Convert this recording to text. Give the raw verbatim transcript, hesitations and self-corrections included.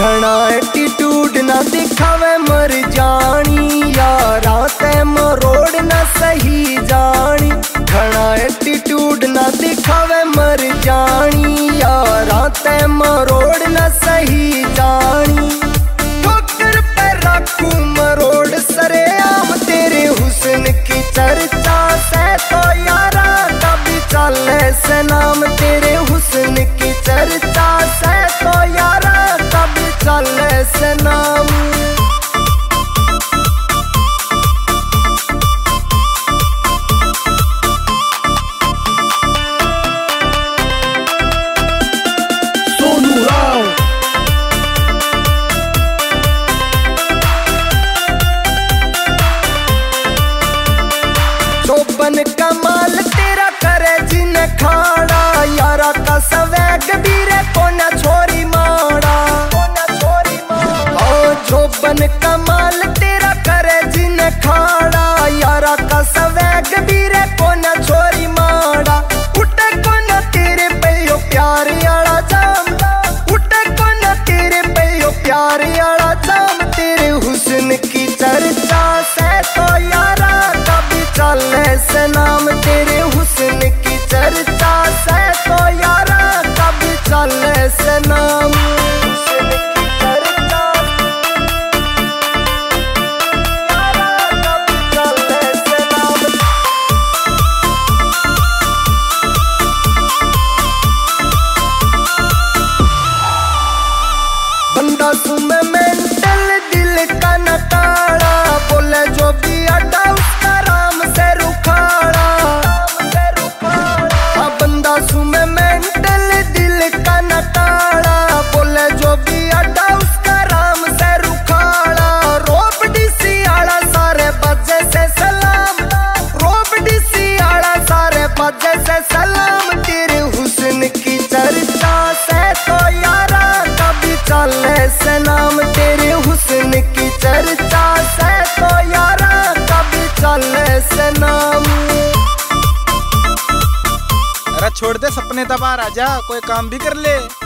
घना एटीट्यूड ना दिखावे मर जानी, यारा ते मरोड़ ना सही जानी। घना एटीट्यूड ना दिखावे मर जानी, यारा ते मरोड़ ना सही जानी। ठोकर पे रखू मरोड़ सरेआम, तेरे हुस्न की चर्चा से तो यारा कभी चले से नाम। तेरे हुस्न की चर्चा से तो यारा कभी चले से नाम। चौबन कमाल तेरा करे जिन खाड़ा, यारा का सवैग बीरे को न छोरी माड़ा। ओ चौबन कमाल तेरा करे जिन खाड़ा, यारा का सवैग बीरे को न छोरी माड़ा। उठे को न तेरे पे प्यार आला जाम, उठे को न तेरे पे प्यार आला जाम। तेरे हुस्न की चर्चा से तो यारा कभी चले से नाम। तेरे हुस्न की चर्चा से तो यारा कभी चले से नाम। हुस्न की चर्चा यारा कभी चले से नाम। बंदा सुमे मेंटल दिल का नकारा, बोले जो भी अड्डा उसका राम से रुखाड़ा। हाँ बंदा सुमे मेंटल दिल का नकारा, बोले जो भी अड्डा उसका राम से रुखाड़ा। रोब डीसी आड़ा सारे बजे से सलाम, रोब डीसी आड़ा सारे बजे से सलाम। तेरे हुस्न की चर्चा से तो यारा कभी चले से नाम। तेरे हुस्न की चर्चा से तो यारा कभी चले से नाम। अरे छोड़ दे सपने तबाह राजा, कोई काम भी कर ले।